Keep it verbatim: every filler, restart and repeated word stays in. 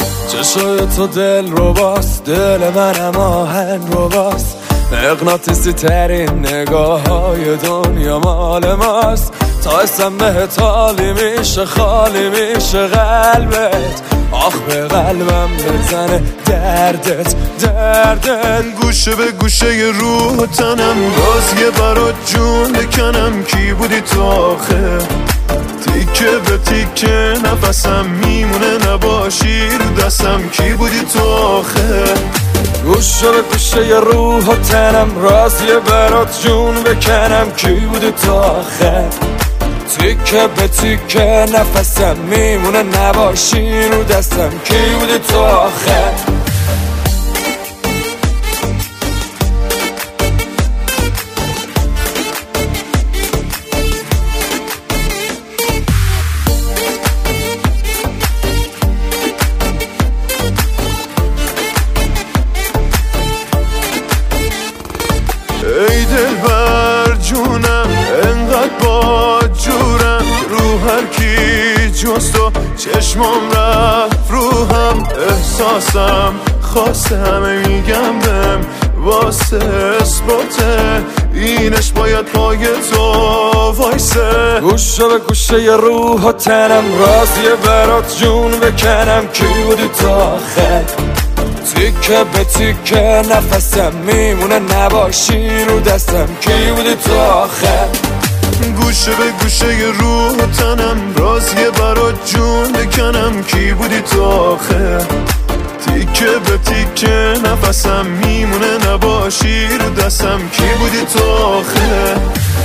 چشای تو دل رو باس، دل منم آهن رو باس، مغناطیسی ترین نگاه های دنیا مال ماست. تا اسم بهت حالی میشه، خالی میشه قلبت، آخ به قلبم بزنه دردت دردت. گوشه به گوشه ی روح و تنم، باز یه برات جون بکنم. کی بودی تو آخه؟ تیکه به تیکه نفسم میمونه، نباشی رو دستم. کی بودی تو آخه؟ گوشه به گوشه ی روح و تنم، رازی برات جون بکنم. کی بودی تو آخه؟ تیکه به تیکه نفسم میمونه، نباشی رو دستم. کی بودی تو آخه؟ ای دل بر جونم انقدر با جورم، رو هر کی جز تو چشمام رفت روحم. احساسم خواسته همه میگم بهم، واسه اثباته اینش باید پای تو وایسه. گوشه به گوشه ی روح و تنم، رازی برات جون بکنم. کی بودی تو آخه؟ تیکه به تیکه نفسم میمونه، نباشی رو دستم. کی بودی تو آخه؟ گوشه به گوشه ی روح و تنم، رازیه برات جون بکنم. کی بودی تو آخه؟ تیکه به تیکه نفسم میمونه، نباشی رو دستم. کی بودی تو آخه؟